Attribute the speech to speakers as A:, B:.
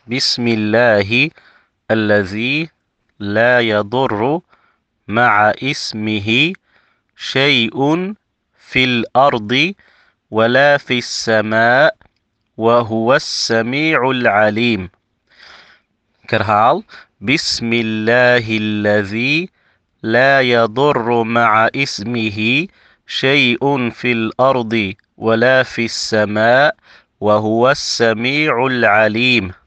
A: بسم الله الذي لا يضر مع اسمه شيء في الأرض ولا في السماء وهو السميع العليم. Ik herhaal. Bismillahi alladhi la yadurru ma'a ismihi shay'un fil ardi wala fis sama' wa huwa as-sami'ul alim.